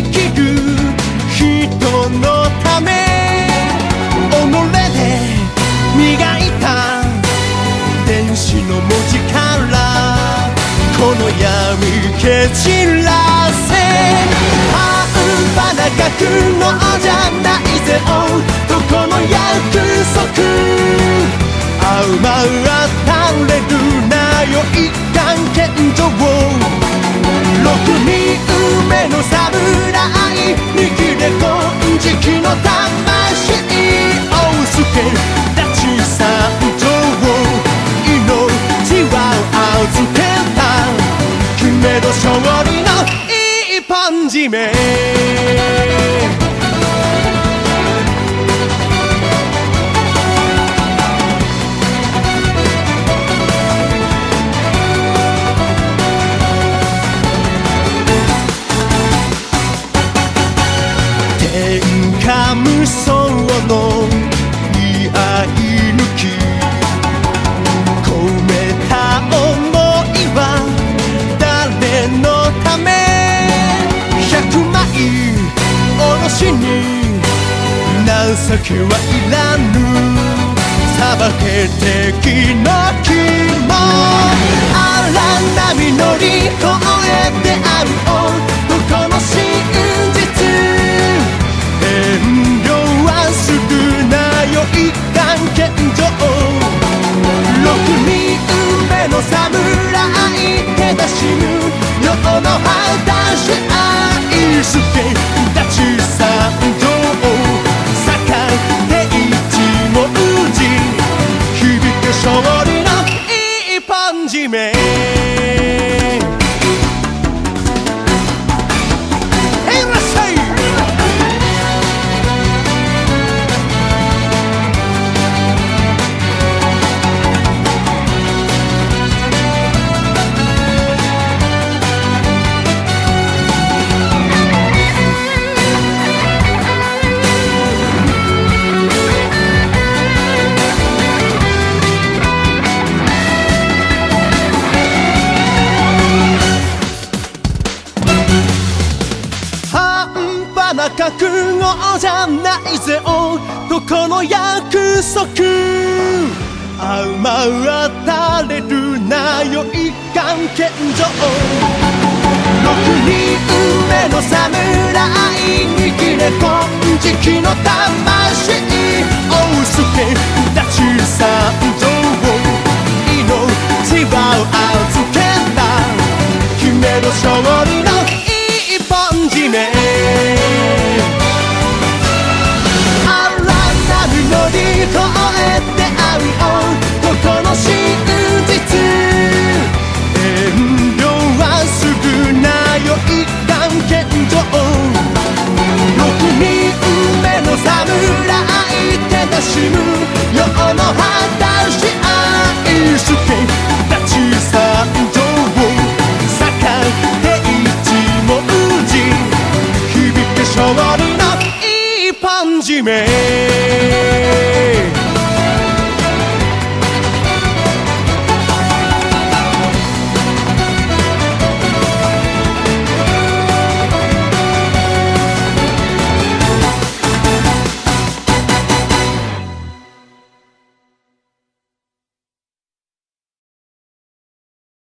きる人のため己で磨いた電子の文字からこの闇蹴散らせ半端な覚悟じゃないぜどこの約束合うまう当たれるなよ一貫献上6人目の侍見切れ金色の魂大助立ち参上命は預けた決めろ勝利の一本締め無双の居合抜き込めた想いは誰のため100枚おろしに情けはいらぬさばけ敵の肝荒波乗り越えてあるどこの真実遠慮はするなよ一貫献上6人目の侍手出しむ世の果たし愛すけ立ち参上堺定一文字響け勝利の一本締め覚悟じゃないぜどこの約束合うまう当たれるなよ一貫献上6人目の侍に切れ金色の魂大助立ち参上命は預けた決めろ勝利の一本締め乗り越えてあるどこの真実遠慮はするなよ一貫献上6人目の侍手出しむ世の果たし愛すけ立ち参上堺定一文字響け勝利の一本締め